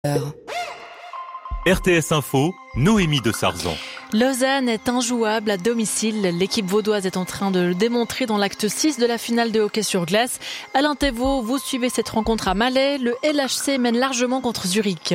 RTS Info, Noémie de Sarzan. Lausanne est injouable à domicile. L'équipe vaudoise est en train de le démontrer dans l'acte 6 de la finale de hockey sur glace. Alain Thévault, vous suivez cette rencontre à Malais. Le LHC mène largement contre Zurich.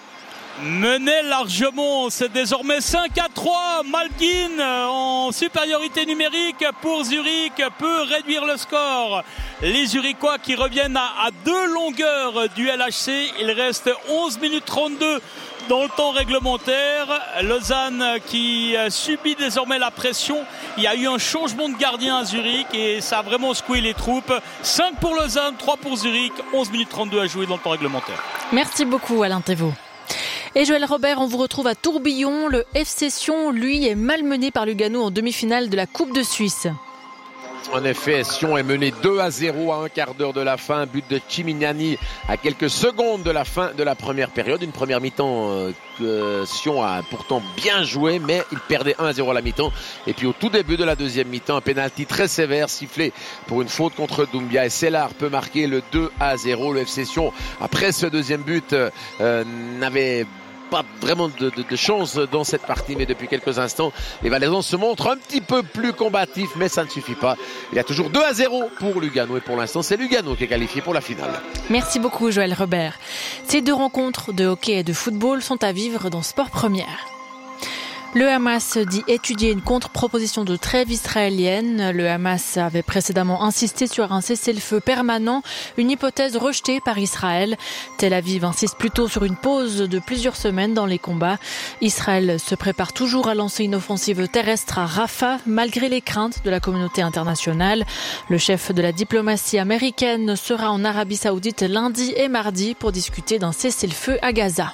Menait largement, c'est désormais 5-3. Malkin en supériorité numérique pour Zurich peut réduire le score. Les Zurichois qui reviennent à deux longueurs du LHC. Il reste 11 minutes 32 dans le temps réglementaire. Lausanne qui subit désormais la pression. Il y a eu un changement de gardien à Zurich et ça a vraiment secoué les troupes. 5 pour Lausanne, 3 pour Zurich, 11 minutes 32 à jouer dans le temps réglementaire. Merci beaucoup Alain Thévault. Et Joël Robert, on vous retrouve à Tourbillon. Le FC Sion, lui, est malmené par Lugano en demi-finale de la Coupe de Suisse. En effet, Sion est mené 2-0 à un quart d'heure de la fin. But de Chimignani à quelques secondes de la fin de la première période. Une première mi-temps que Sion a pourtant bien joué, mais il perdait 1-0 à la mi-temps. Et puis au tout début de la deuxième mi-temps, un pénalty très sévère sifflé pour une faute contre Doumbia. Et Sellar peut marquer le 2-0. Le FC Sion, après ce deuxième but, n'avait pas vraiment de chance dans cette partie, mais depuis quelques instants les Valaisans se montrent un petit peu plus combatifs, mais ça ne suffit pas. Il y a toujours 2-0 pour Lugano et pour l'instant c'est Lugano qui est qualifié pour la finale. Merci beaucoup Joël Robert. Ces deux rencontres de hockey et de football sont à vivre dans Sport Première. Le Hamas dit étudier une contre-proposition de trêve israélienne. Le Hamas avait précédemment insisté sur un cessez-le-feu permanent, une hypothèse rejetée par Israël. Tel Aviv insiste plutôt sur une pause de plusieurs semaines dans les combats. Israël se prépare toujours à lancer une offensive terrestre à Rafah, malgré les craintes de la communauté internationale. Le chef de la diplomatie américaine sera en Arabie Saoudite lundi et mardi pour discuter d'un cessez-le-feu à Gaza.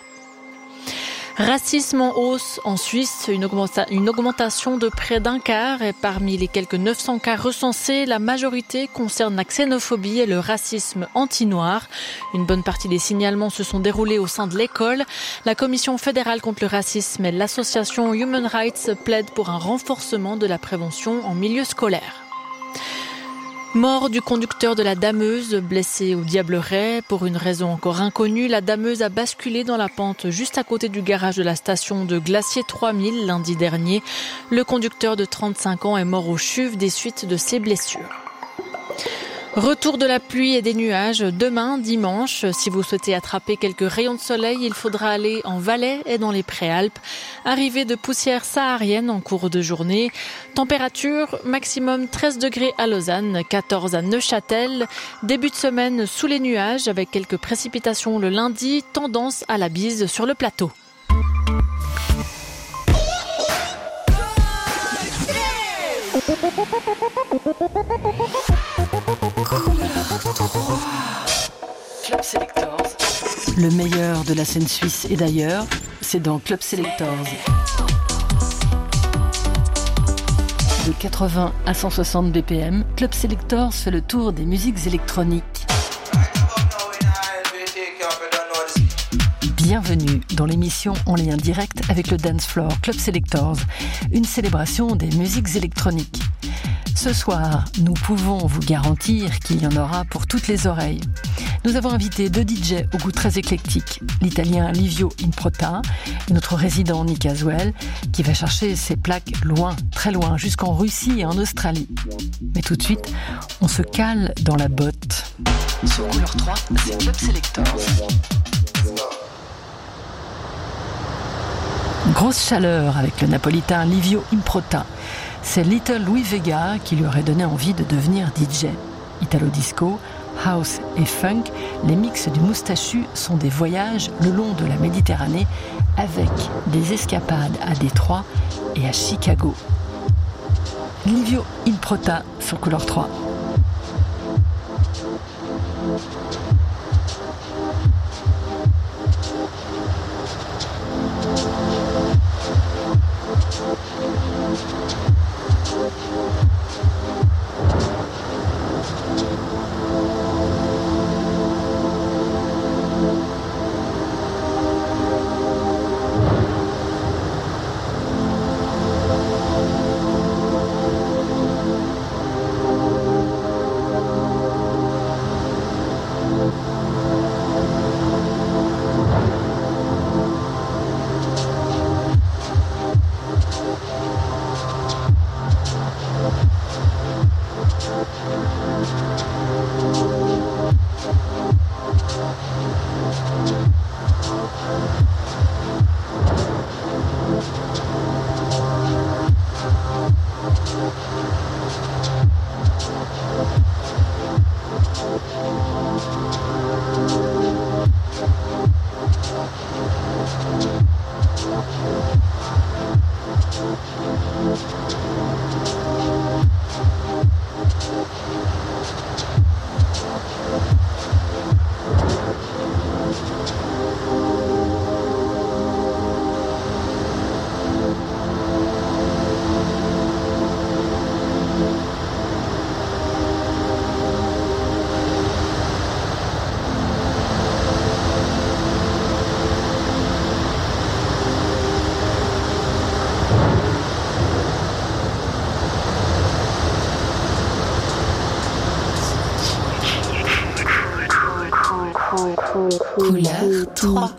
Racisme en hausse en Suisse, une augmentation de près d'un quart et parmi les quelques 900 cas recensés, la majorité concerne la xénophobie et le racisme anti-noir. Une bonne partie des signalements se sont déroulés au sein de l'école. La Commission fédérale contre le racisme et l'association Human Rights plaident pour un renforcement de la prévention en milieu scolaire. Mort du conducteur de la dameuse, blessé au Diableret. Pour une raison encore inconnue, la dameuse a basculé dans la pente juste à côté du garage de la station de Glacier 3000 lundi dernier. Le conducteur de 35 ans est mort au CHUV des suites de ses blessures. Retour de la pluie et des nuages demain, dimanche. Si vous souhaitez attraper quelques rayons de soleil, il faudra aller en Valais et dans les Préalpes. Arrivée de poussière saharienne en cours de journée. Température maximum 13 degrés à Lausanne, 14 à Neuchâtel. Début de semaine sous les nuages avec quelques précipitations le lundi. Tendance à la bise sur le plateau. Club Selectors. Le meilleur de la scène suisse et d'ailleurs, c'est dans Club Selectors. De 80 à 160 BPM, Club Selectors fait le tour des musiques électroniques. Bienvenue dans l'émission en lien direct avec le Dance Floor Club Selectors, une célébration des musiques électroniques. Ce soir, nous pouvons vous garantir qu'il y en aura pour toutes les oreilles. Nous avons invité deux DJ au goût très éclectique, l'italien Livio Improta et notre résident Nick Aswell, qui va chercher ses plaques loin, très loin, jusqu'en Russie et en Australie. Mais tout de suite, on se cale dans la botte. Sur Couleur 3, c'est Club Selectors. Grosse chaleur avec le napolitain Livio Improta. C'est Little Louis Vega qui lui aurait donné envie de devenir DJ. Italo disco, house et funk, les mix du moustachu sont des voyages le long de la Méditerranée avec des escapades à Détroit et à Chicago. Livio Improta sur Couleur 3. 3.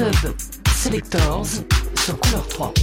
Club Selectors sur Couleur 3.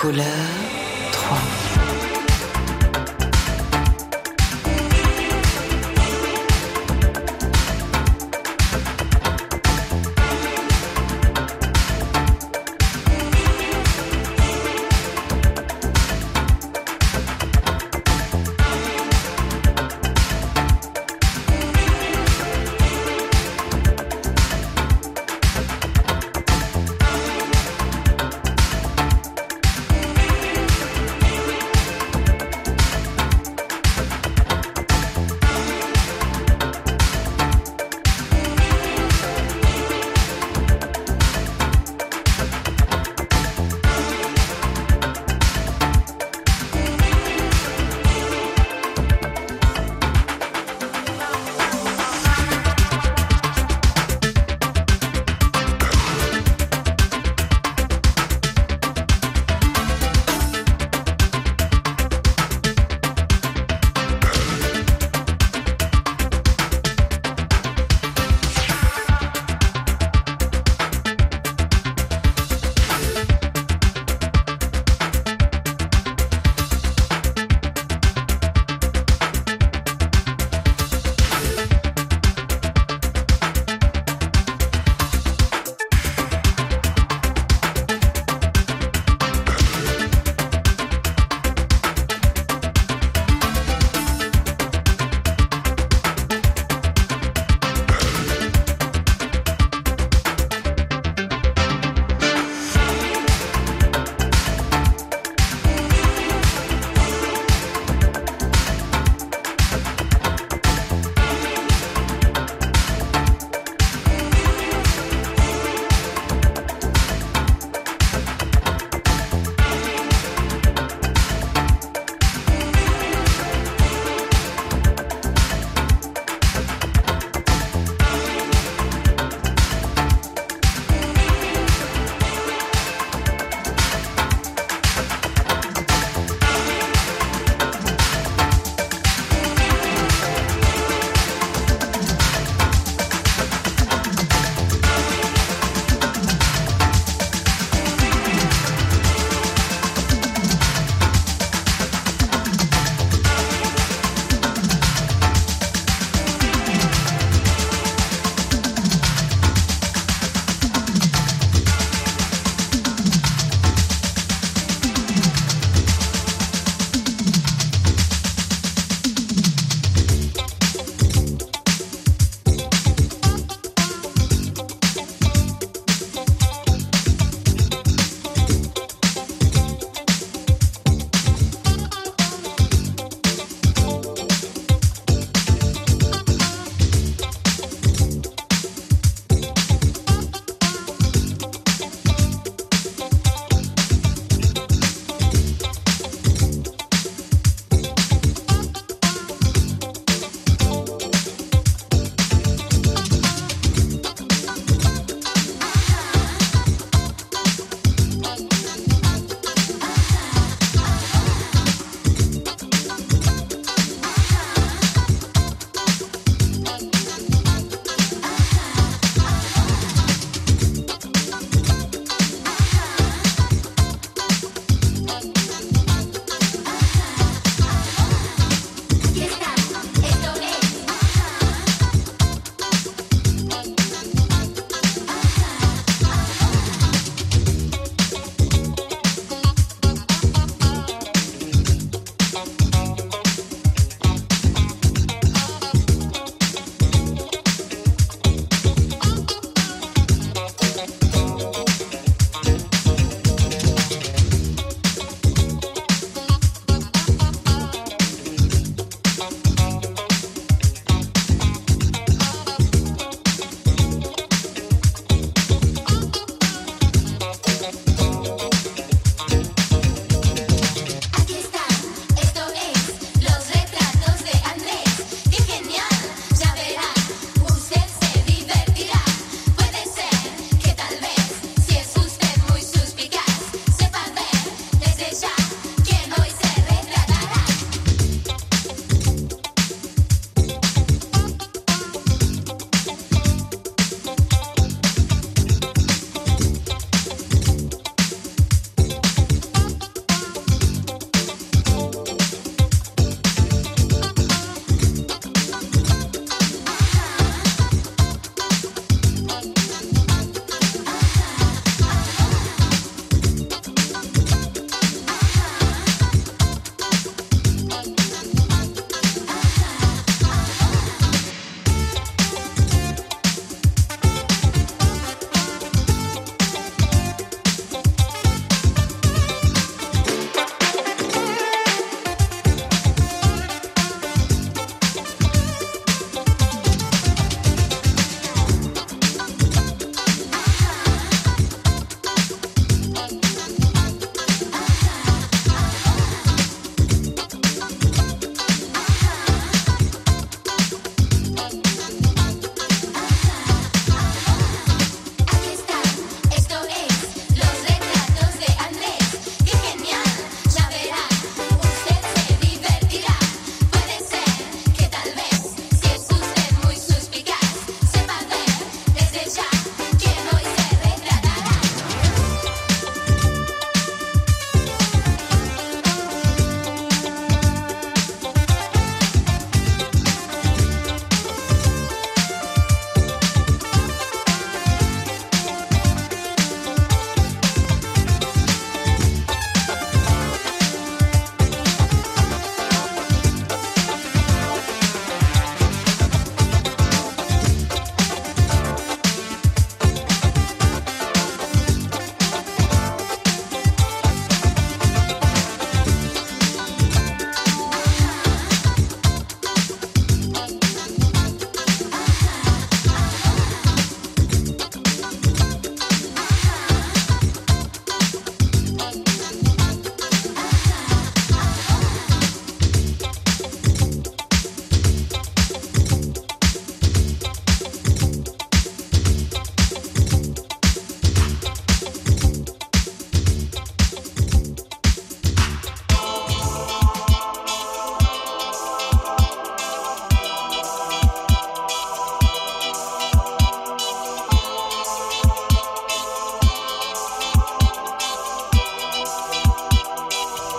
couleur 3.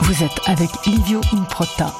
Vous êtes avec Livio Improta.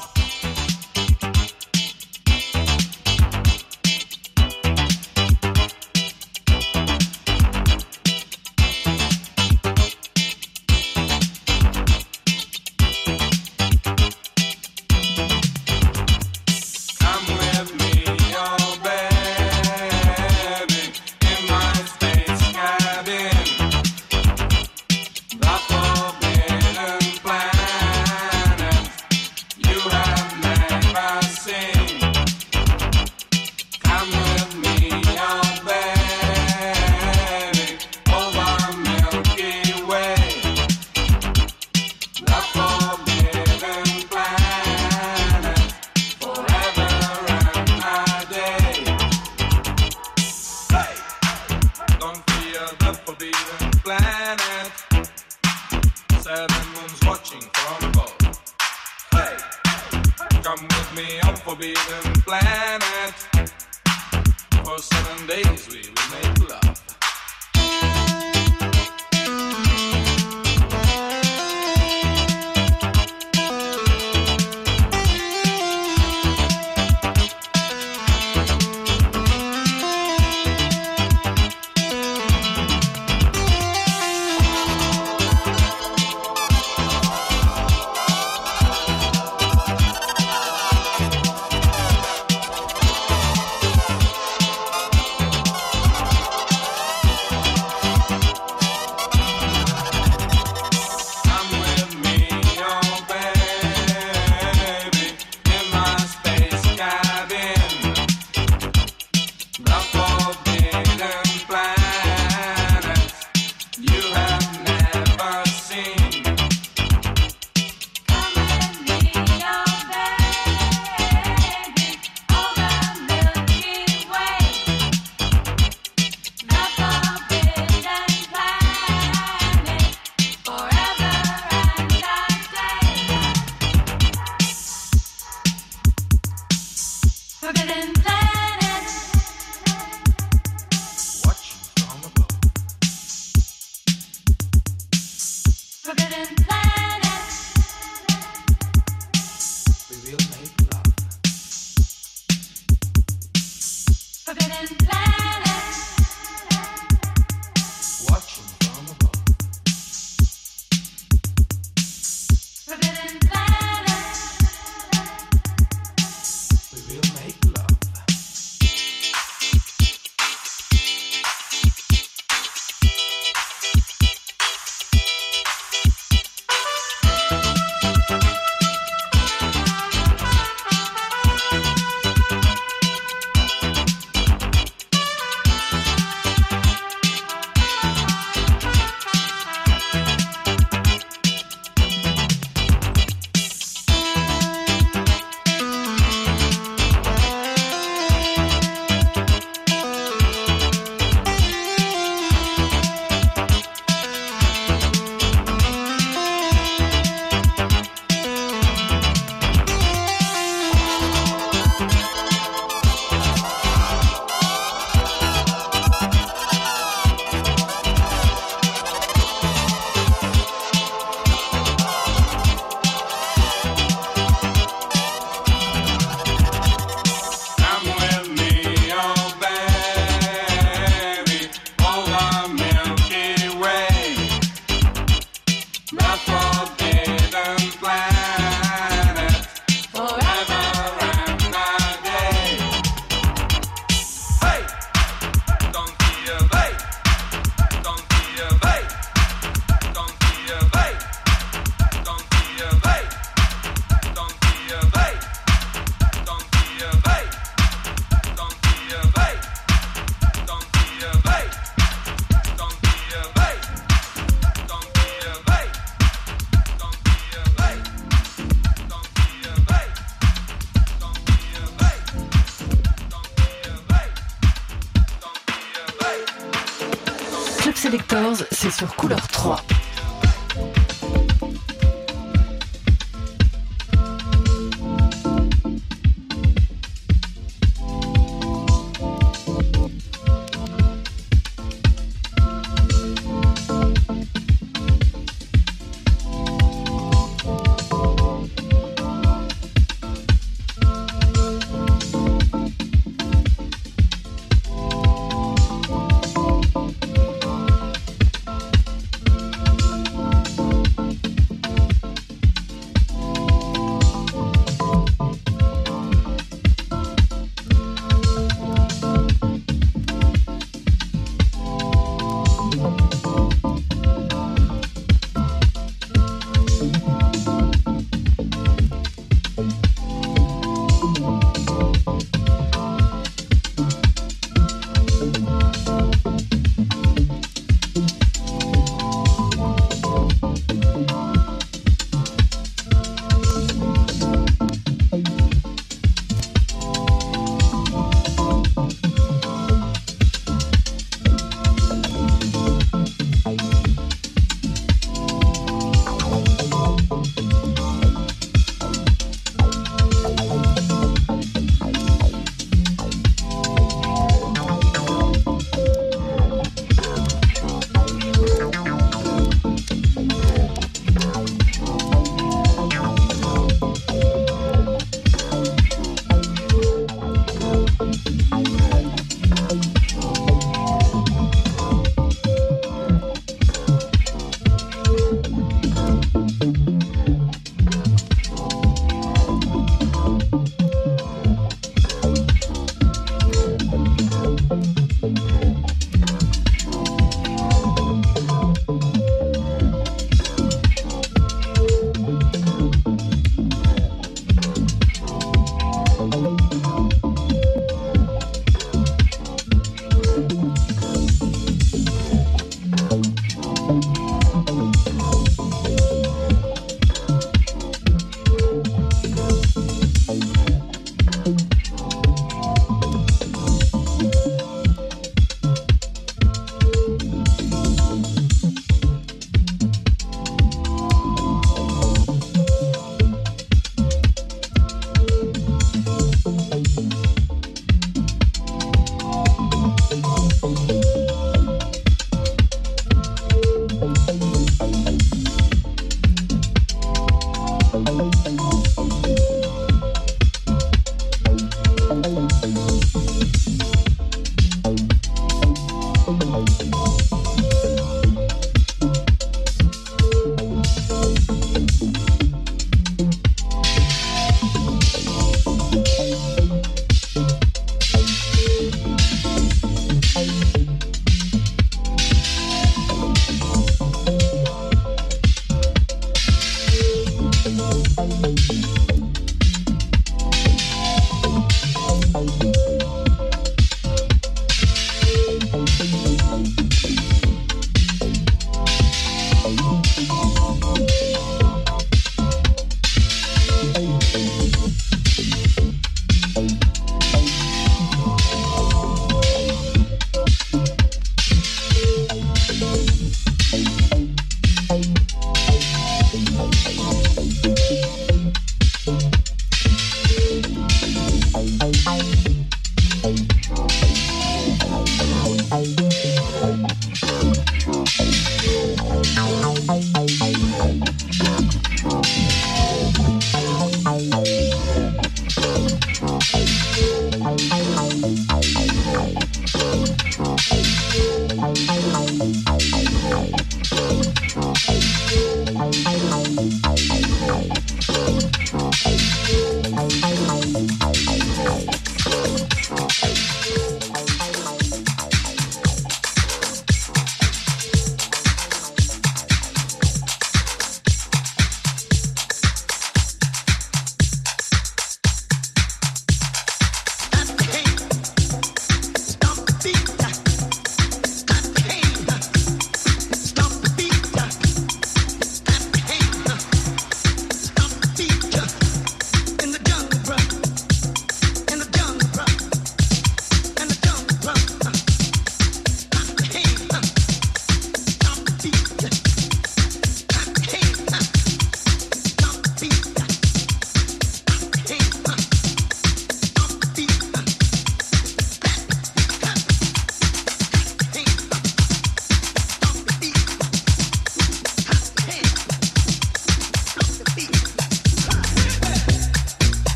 Selectors, c'est sur Couleur 3.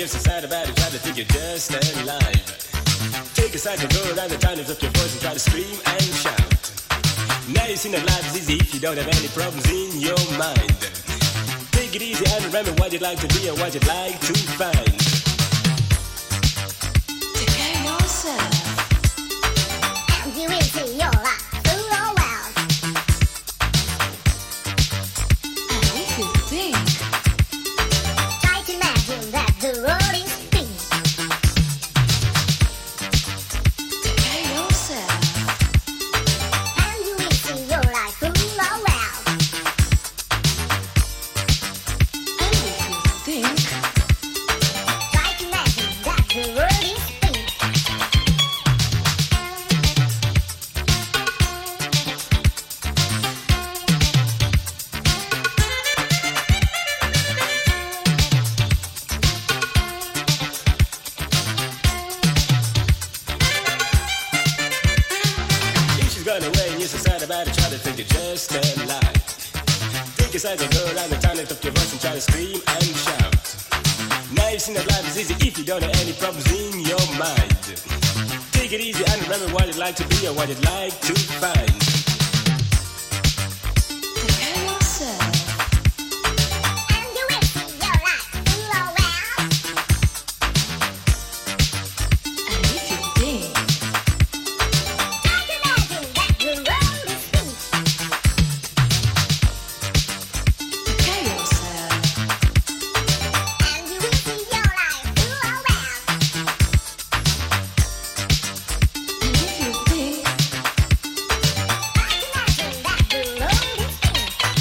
you're so sad about it, try to think you're just alive. Take a second, go around the town, lift up your voice and try to scream and shout. Now you've seen that life is easy if you don't have any problems in your mind. Take it easy and remember what you'd like to be and what you'd like to find. Take care of yourself. And you will see your life through the world. And if you think, try to imagine that the road is free. Take care of yourself. And you will see your life through the world. And if you think, try to imagine that the road is free. If she's gone away and you're so sad about it, try to think you're just alive. Take a second, go around the town, lift up your voice and try to scream and shout. Now you've seen that life is easy if you don't have any problems in your mind. Take it easy and remember what you'd like to be or what you'd like to find. Take care of yourself. And you will see your life through the world. And if you think, try to imagine that the road is free. Take care of yourself. And you will see your life through the world. And if you think, try to imagine that the road is free.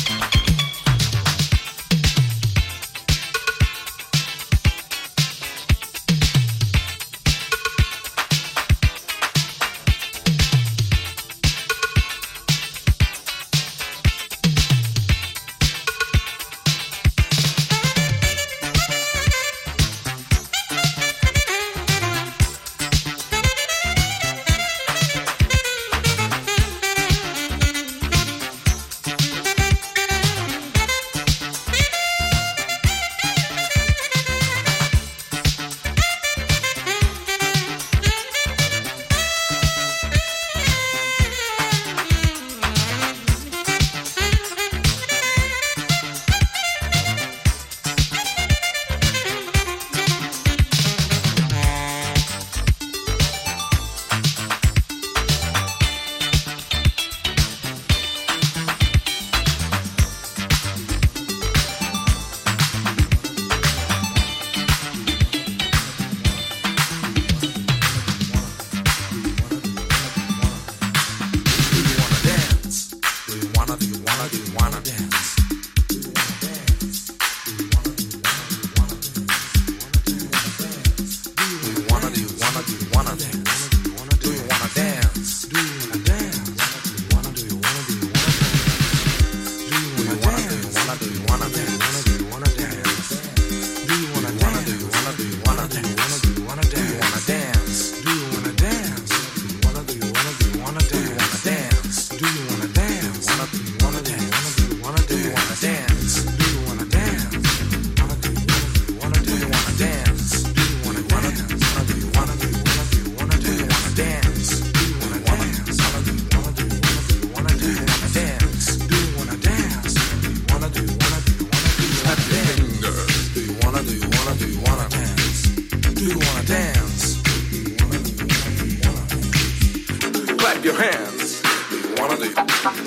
Your hands. Do you wanna dance?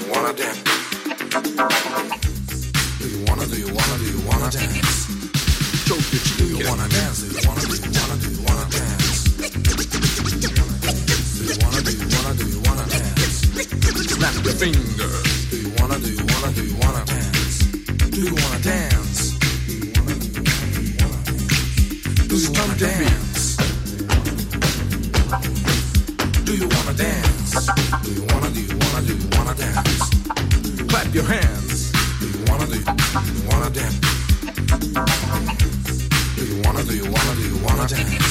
Do you wanna dance? Choke your cheek. Do you wanna dance? Do you wanna dance? Do you wanna dance? Snap your fingers. Do you wanna dance? Do you wanna dance? Do you wanna dance? Do you wanna dance? Do you wanna dance? Do you wanna dance? Clap your hands. Do you wanna dance? Do you wanna dance?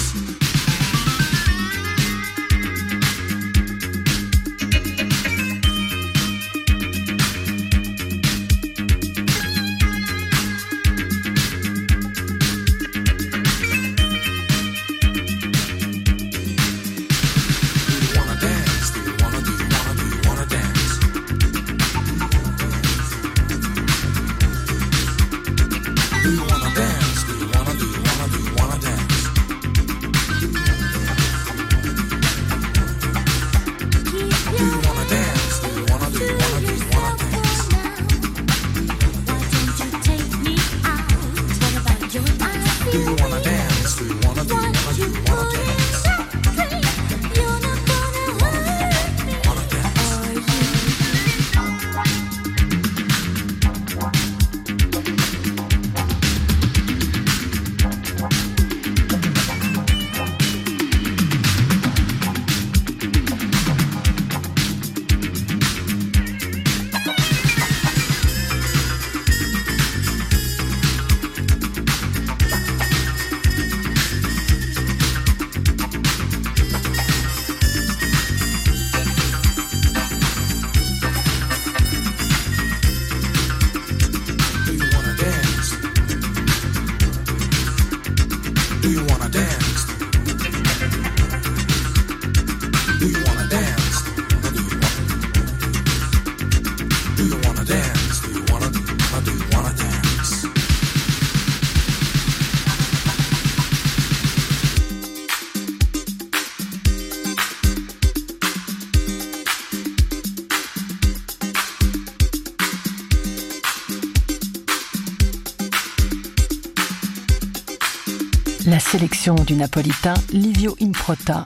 Do you wanna dance? Do you wanna dance? Or do you wanna? Do you wanna dance? Do you wanna? Or do you wanna dance? La sélection du napolitain Livio Improta.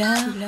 couleur.